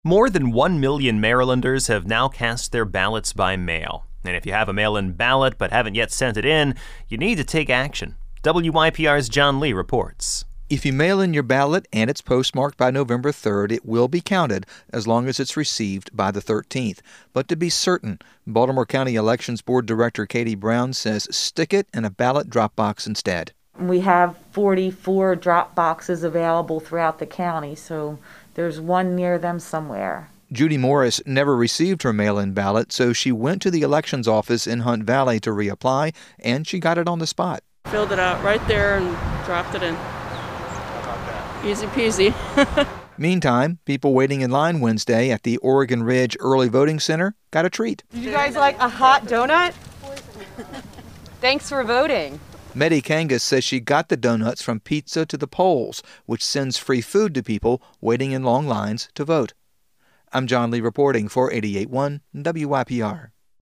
More than 1 million Marylanders have now cast their ballots by mail. And if you have a mail-in ballot but haven't yet sent it in, you need to take action. WYPR's John Lee reports. If you mail in your ballot and it's postmarked by November 3rd, it will be counted as long as it's received by the 13th. But to be certain, Baltimore County Elections Board Director Katie Brown says stick it in a ballot drop box instead. We have 44 drop boxes available throughout the county, so there's one near them somewhere. Judy Morris never received her mail-in ballot, so she went to the elections office in Hunt Valley to reapply, and she got it on the spot. Filled it out right there and dropped it in. Easy peasy. Meantime, people waiting in line Wednesday at the Oregon Ridge Early Voting Center got a treat. Did you guys like a hot donut? Thanks for voting. Meddy Kangas says she got the donuts from Pizza to the Polls, which sends free food to people waiting in long lines to vote. I'm John Lee reporting for 88.1 WYPR.